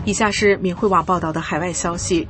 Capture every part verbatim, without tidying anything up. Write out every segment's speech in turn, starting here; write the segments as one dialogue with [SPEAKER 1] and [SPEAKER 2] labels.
[SPEAKER 1] 以下是明慧网报道的海外消息，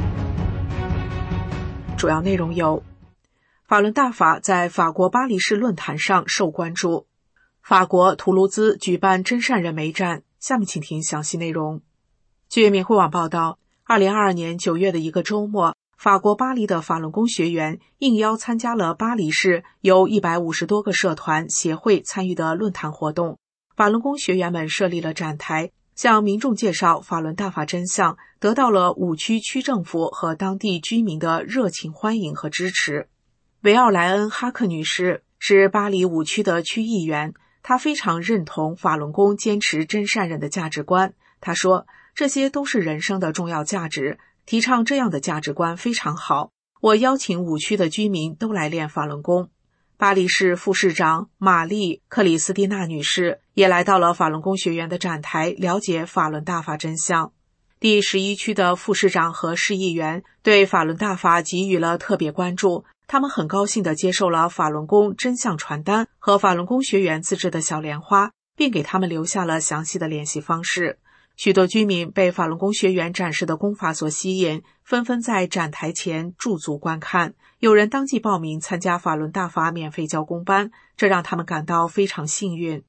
[SPEAKER 1] 主要内容有：法轮大法在法国巴黎市论坛上受关注；法国图卢兹举办真善人梅展。下面请听详细内容。据明慧网报道，二零二二年九月的一个周末，法国巴黎的法轮功学员应邀参加了巴黎市由一百五十多个社团协会参与的论坛活动。法轮功学员们设立了展台，向民众介绍法轮大法真相，得到了五区区政府和当地居民的热情欢迎和支持。维奥莱恩·哈克女士是巴黎五区的区议员，她非常认同法轮功坚持真善忍的价值观。她说，这些都是人生的重要价值，提倡这样的价值观非常好。我邀请五区的居民都来练法轮功。巴黎市副市长玛丽·克里斯蒂娜女士也来到了法轮功学员的展台，了解法轮大法真相。第十一区的副市长和市议员对法轮大法给予了特别关注，他们很高兴地接受了法轮功真相传单和法轮功学员自制的小莲花，并给他们留下了详细的联系方式。许多居民被法轮功学员展示的功法所吸引，纷纷在展台前驻足观看。有人当即报名参加法轮大法免费教功班，这让他们感到非常幸运。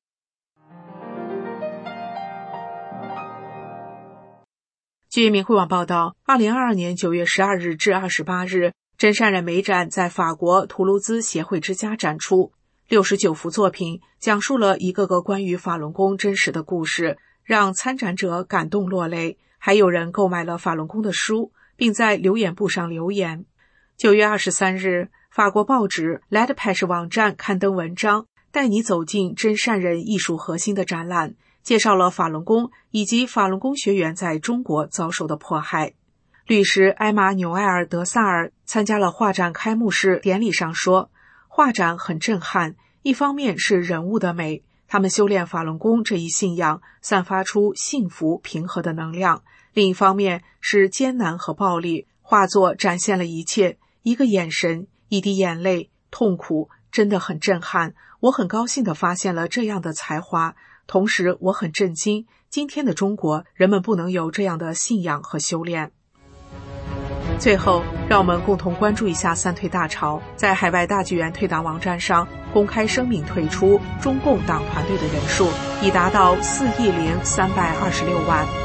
[SPEAKER 1] 据明慧网报道，二零二二年九月十二日至二十八日，真善人梅展在法国图卢兹协会之家展出，六十九幅作品讲述了一个个关于法轮功真实的故事，让参展者感动落泪。还有人购买了法轮功的书，并在留言簿上留言。九月二十三日，法国报纸 L E D P E C H 网站刊登文章，带你走进真善人艺术核心的展览，介绍了法轮功以及法轮功学员在中国遭受的迫害。律师埃玛纽埃尔·德萨尔参加了画展开幕式典礼上说，画展很震撼，一方面是人物的美，他们修炼法轮功这一信仰散发出幸福平和的能量，另一方面是艰难和暴力，画作展现了一切，一个眼神，一滴眼泪，痛苦，真的很震撼。我很高兴地发现了这样的才华，同时我很震惊，今天的中国人们不能有这样的信仰和修炼。最后，让我们共同关注一下三退大潮。在海外大剧院退党网站上公开声明退出中共党团队的人数已达到四亿零三百二十六万。